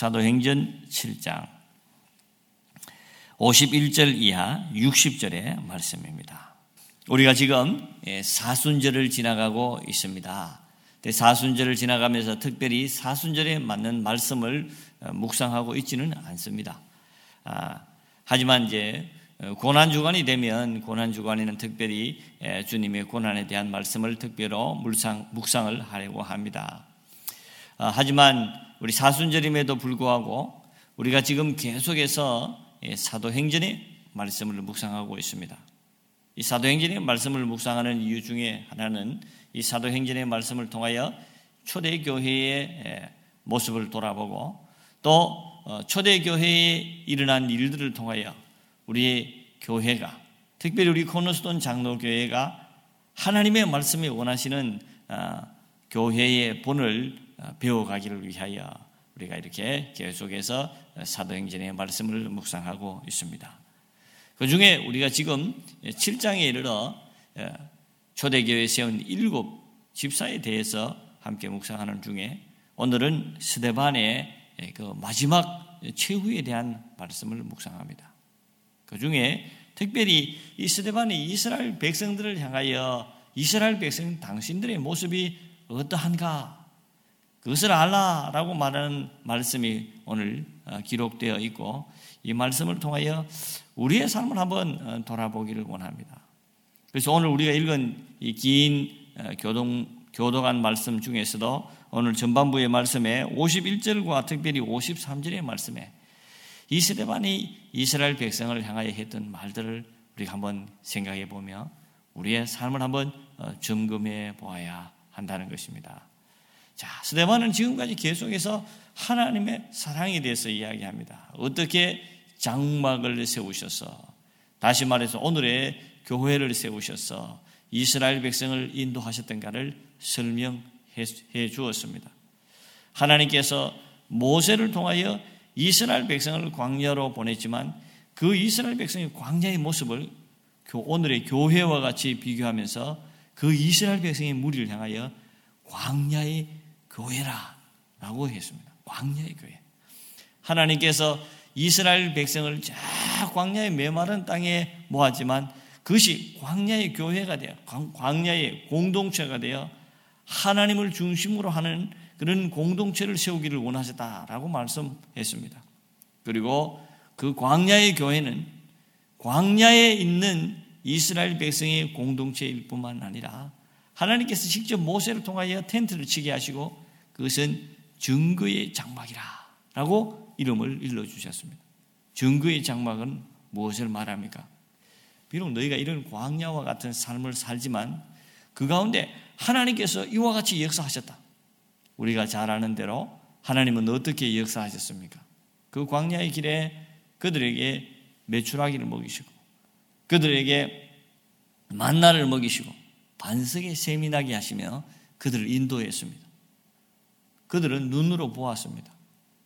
사도행전 7장 51절 이하 60절의 말씀입니다. 우리가 지금 사순절을 지나가고 있습니다. 사순절을 지나가면서 특별히 사순절에 맞는 말씀을 묵상하고 있지는 않습니다. 하지만 이제 고난주간이 되면 고난주간에는 특별히 주님의 고난에 대한 말씀을 특별로 묵상을 하려고 합니다. 하지만 우리 사순절임에도 불구하고 우리가 지금 계속해서 사도행전의 말씀을 묵상하고 있습니다. 이 사도행전의 말씀을 묵상하는 이유 중에 하나는 이 사도행전의 말씀을 통하여 초대교회의 모습을 돌아보고 또 초대교회에 일어난 일들을 통하여 우리의 교회가, 특별히 우리 코너스톤 장로교회가 하나님의 말씀이 원하시는 교회의 본을 배워가기를 위하여 우리가 이렇게 계속해서 사도행전의 말씀을 묵상하고 있습니다. 그 중에 우리가 지금 7장에 이르러 초대교회에 세운 7 집사에 대해서 함께 묵상하는 중에 오늘은 스데반의 그 마지막 최후에 대한 말씀을 묵상합니다. 그 중에 특별히 이 스데반이 이스라엘 백성들을 향하여 이스라엘 백성 당신들의 모습이 어떠한가 그것을 알라라고 말하는 말씀이 오늘 기록되어 있고 이 말씀을 통하여 우리의 삶을 한번 돌아보기를 원합니다. 그래서 오늘 우리가 읽은 이 긴 교독한 말씀 중에서도 오늘 전반부의 말씀에 51절과 특별히 53절의 말씀에 이 스데반이 이스라엘 백성을 향하여 했던 말들을 우리가 한번 생각해 보며 우리의 삶을 한번 점검해 보아야 한다는 것입니다. 자, 스데반은 지금까지 계속해서 하나님의 사랑에 대해서 이야기합니다. 어떻게 장막을 세우셔서, 다시 말해서 오늘의 교회를 세우셔서 이스라엘 백성을 인도하셨던가를 설명해 주었습니다. 하나님께서 모세를 통하여 이스라엘 백성을 광야로 보냈지만 그 이스라엘 백성의 광야의 모습을 오늘의 교회와 같이 비교하면서 그 이스라엘 백성의 무리를 향하여 광야의 교회라 라고 했습니다. 광야의 교회. 하나님께서 이스라엘 백성을 저 광야의 메마른 땅에 모았지만 그것이 광야의 교회가 되어 광야의 공동체가 되어 하나님을 중심으로 하는 그런 공동체를 세우기를 원하셨다라고 말씀했습니다. 그리고 그 광야의 교회는 광야에 있는 이스라엘 백성의 공동체일 뿐만 아니라 하나님께서 직접 모세를 통하여 텐트를 치게 하시고 그것은 증거의 장막이라 라고 이름을 일러주셨습니다. 증거의 장막은 무엇을 말합니까? 비록 너희가 이런 광야와 같은 삶을 살지만 그 가운데 하나님께서 이와 같이 역사하셨다. 우리가 잘 아는 대로 하나님은 어떻게 역사하셨습니까? 그 광야의 길에 그들에게 메추라기를 먹이시고 그들에게 만나를 먹이시고 반석에 샘이 나게 하시며 그들을 인도했습니다. 그들은 눈으로 보았습니다.